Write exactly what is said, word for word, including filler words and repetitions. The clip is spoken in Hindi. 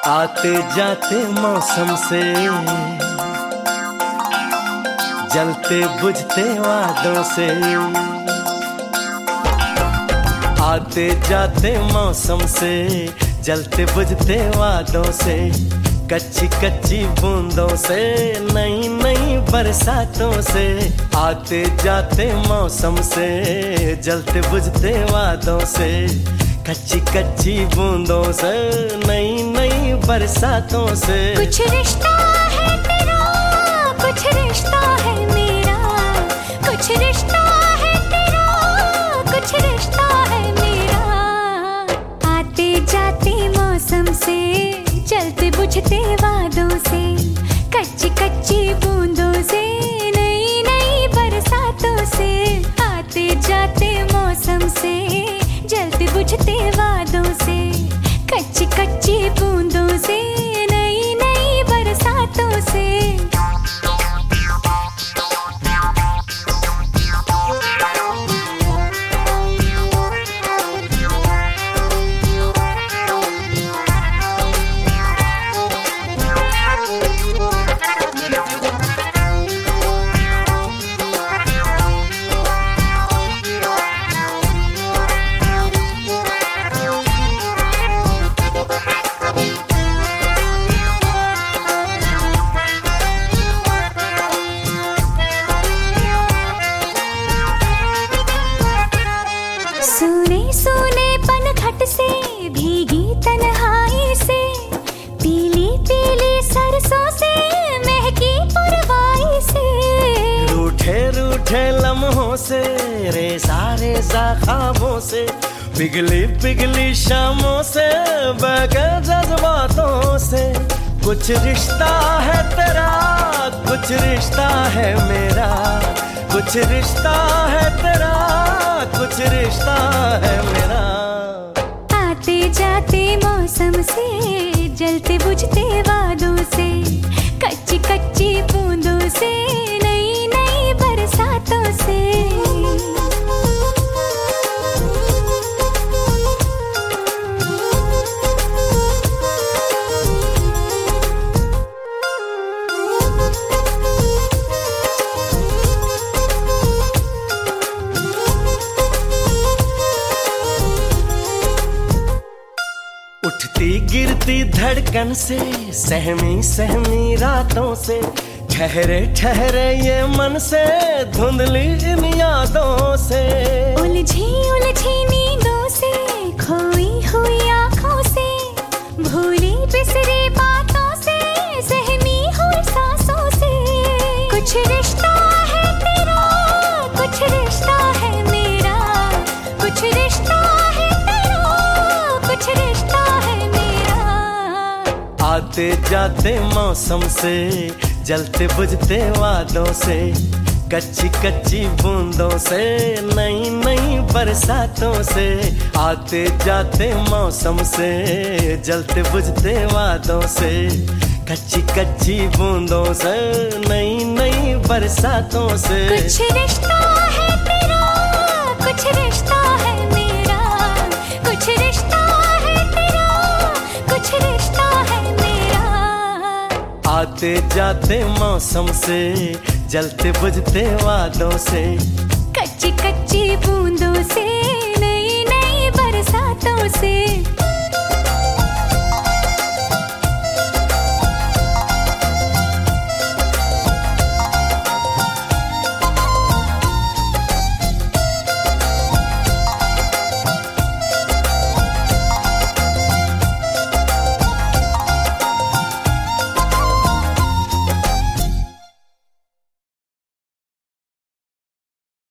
आते जाते मौसम से, जलते बुझते वादों से। आते जाते मौसम से, जलते बुझते वादों से। कच्ची कच्ची बूंदों से, नई नई बरसातों से। आते जाते मौसम से, जलते बुझते वादों से। कच्ची कच्ची बूंदों से, नई नई बरसातों से। कुछ रिश्ता है तेरा, कुछ रिश्ता है मेरा। कुछ रिश्ता है तेरा, कुछ रिश्ता है मेरा। आते जाते मौसम से, जलते बुझते वादों से। कच्ची कच्ची बूंदों से, नई नई बरसातों से। आते जाते मौसम से, जलते बुझते वादों से। कच्ची कच्ची बूंदों से, नई नई बरसातों से। सुने सुने पनघट से, भीगी तन्हाई से। पीली पीली सरसों से, महकी पुरवाई से। रूठे रूठे लम्हों से, रेसा रेसा ख्वाबों से। पिघली पिघली शामों से, बगैर जज्बातों से। कुछ रिश्ता है तेरा, कुछ रिश्ता है मेरा। कुछ रिश्ता है तेरा, कुछ रिश्ता है मेरा। आते जाते मौसम से, जलते बुझते वादों से। कच्ची कच्ची बूंदों से, नई नई बरसातों से। उठती गिरती धड़कन से, सहमी सहमी रातों से। ठहरे ठहरे ये मन से, धुंधली इन यादों से। उलझी उलझी नींदों से, खोई हुई आँखों से। भूली बिसरी बातों से, सहमी हुई सांसों से। कुछ रिश्ता है तेरा, कुछ रिश्ता है मेरा। कुछ रिश्ता है तेरा, कुछ रिश्ता है मेरा। आते जाते मौसम से, जलते बुझते वादों से। कच्ची कच्ची बूंदों से, नई नई बरसातों से। आते जाते मौसम से, जलते बुझते वादों से। कच्ची कच्ची बूंदों से, नई नई बरसातों से। कुछ रिश्ता है तेरा, कुछ रिश्ता है मेरा। कुछ रिश्ता है तेरा, कुछ रिश्ता है मेरा। आते जाते मौसम से, जलते बुझते वादों से। कच्ची कच्ची बूंदों से।